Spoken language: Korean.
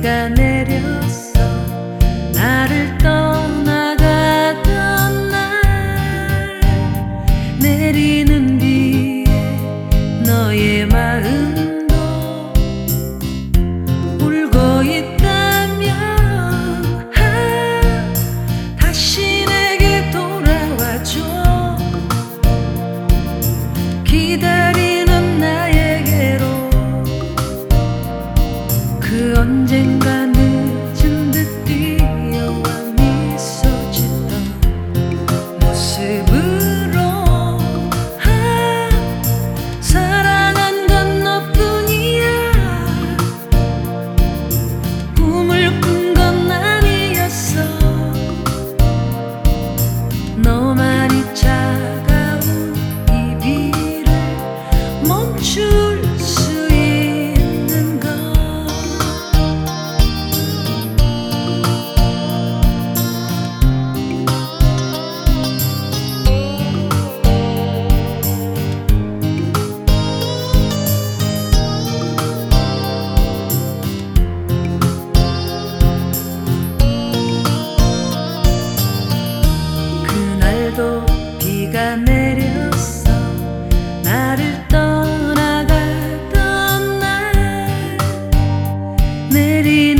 비가 내렸어. 나를 떠나가던 날 내리는 비에 너의 마음도 울고 있다면 다시 내게 돌아와줘. 기다리는 나에게로 그 언젠가 늦은 듯 뛰어와 미소 짓던 모습으로 사랑한 건 너뿐이야. 꿈을 꾼 건 아니었어. 너만이 차가운 이 비를 멈출 수 있는 것. 그날도 비가 내렸어. 나를 떠나가던 날 내리는